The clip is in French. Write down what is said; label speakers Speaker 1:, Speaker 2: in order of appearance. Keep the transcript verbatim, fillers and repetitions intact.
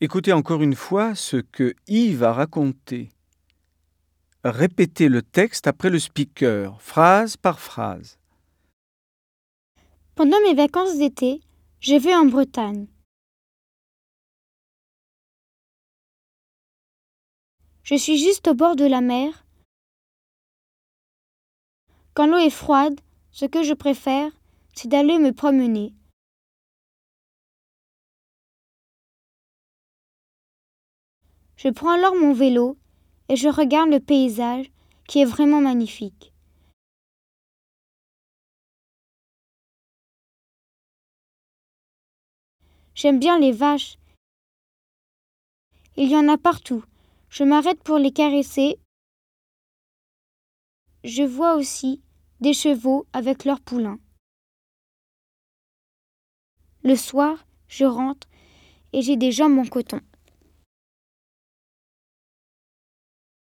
Speaker 1: Écoutez encore une fois ce que Yves a raconté. Répétez le texte après le speaker, phrase par phrase.
Speaker 2: Pendant mes vacances d'été, je vais en Bretagne. Je suis juste au bord de la mer. Quand l'eau est froide, ce que je préfère, c'est d'aller me promener. Je prends alors mon vélo et je regarde le paysage qui est vraiment magnifique. J'aime bien les vaches. Il y en a partout. Je m'arrête pour les caresser. Je vois aussi des chevaux avec leurs poulains. Le soir, je rentre et j'ai des jambes en coton.